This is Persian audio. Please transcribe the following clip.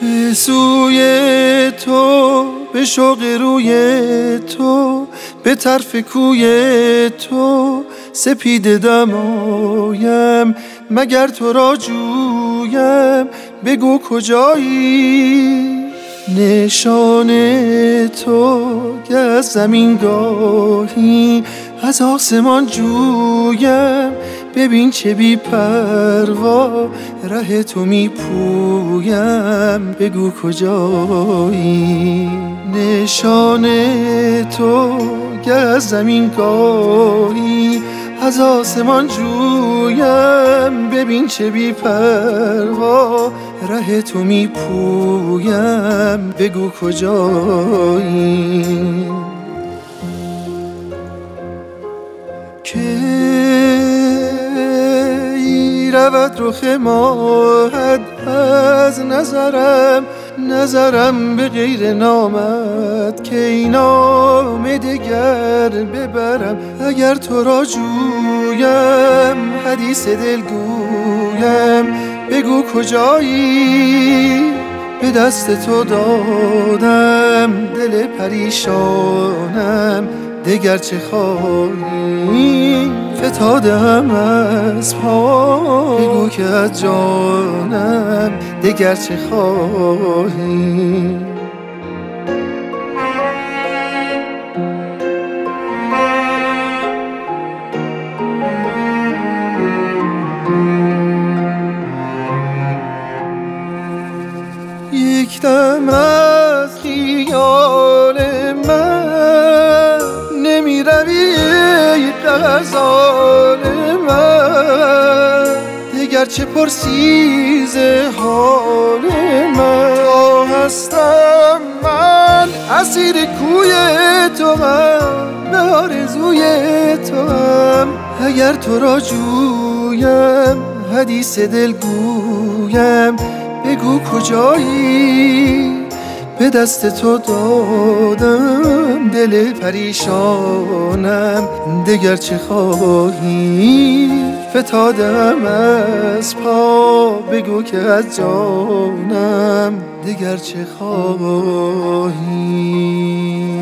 به سوی تو، به شوق روی تو، به طرف کوی تو سپیده دمایم. مگر تو را جویم بگو کجایی؟ نشان تو که از زمین گاهی از آسمان جویم. ببین چه بی پروا ره تو می پویم، بگو کجایی؟ نشان تو که از زمین گاهی از آسمان جویم. ببین چه بی پروا ره تو می پویم، بگو کجایی؟ کی رود رخ ماهت از نظرم به غیر نامت؟ کی نام دگر ببرم اگر تو را جویم؟ حدیث دل گویم بگو کجایی؟ به دست تو دادم دل پریشانم، دگر چه خواهی؟ فتادم از پا، بگو که از جانم دگر چه خواهی؟ یک دم از خیال من نمی روی ای غزال من، دیگر چه پرسی ز حال من؟ تا هستم من اسیر کوی تو هم، به آرزوی تو هم. اگر تو را جویم حدیث دل گویم بگو کجایی؟ به دست تو دادم دل پریشانم، دگر چه خواهی؟ فتادم از پا، بگو که از جانم دگر چه خواهی؟